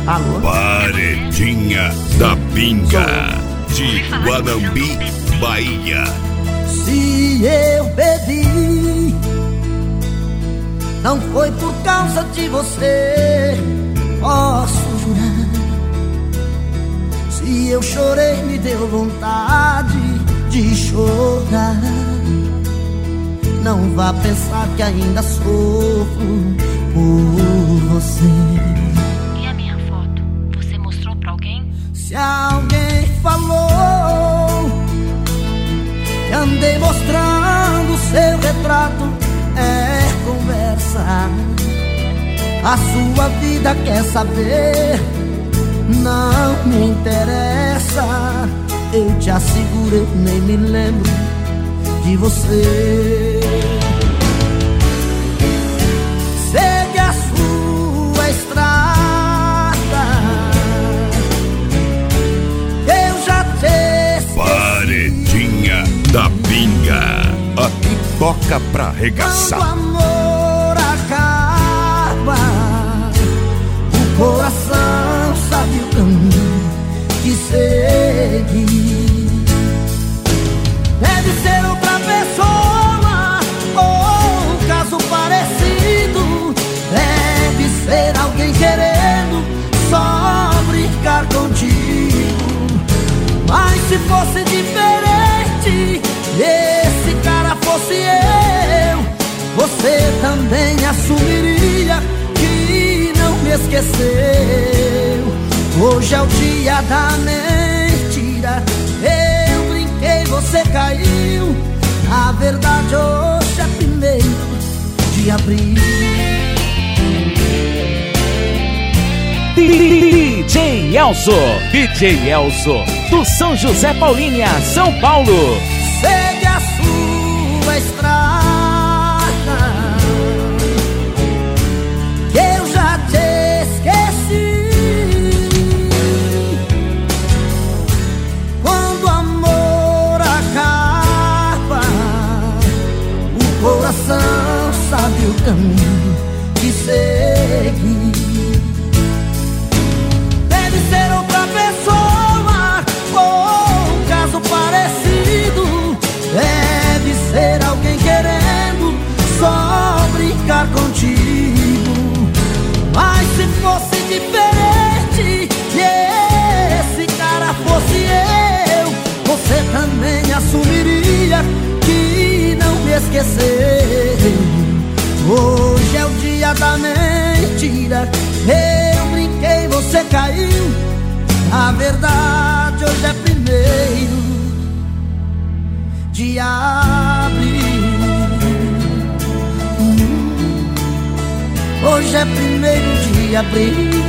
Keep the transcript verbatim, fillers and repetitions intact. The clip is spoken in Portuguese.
Alô? Paredinha da Pinga, de Guanambi, Bahia. Se eu bebi, não foi por causa de você, posso jurar. Se eu chorei, me deu vontade de chorar. Não vá pensar que ainda sofro por você. E a minha foto? Você mostrou pra alguém? Se alguém falou que andei mostrando seu retrato, é conversa. A sua vida quer saber, não me interessa. Eu te asseguro, eu nem me lembro de você. Segue a sua estrada, eu já te esqueci. Paredinha da Pinga, a pipoca pra arregaçar. Quando o amor acaba, o coração sabe o caminho que seguir. Deve ser outra pessoa ou um caso parecido. Deve ser alguém querendo só brincar contigo. Mas se fosse diferente, esse cara fosse eu, você também assumiria que não me esqueceu. Hoje é o dia da mentira. Eu brinquei, você caiu. A verdade, hoje é primeiro de abril. D J Elso, D J Elso, do São José Paulínia, São Paulo. Segue a sua estrada, que eu já te esqueci. Quando o amor acaba, o coração sabe o caminho que seguir. Deve ser outra pessoa ou um caso parecido. Deve ser alguém querendo só brincar contigo. Mas se fosse diferente e esse cara fosse eu, você também assumiria que não me esqueceu. Hoje é o dia da mentira. Eu brinquei, você caiu. A verdade, hoje é primeiro de abril. Hum, hoje é primeiro de abril.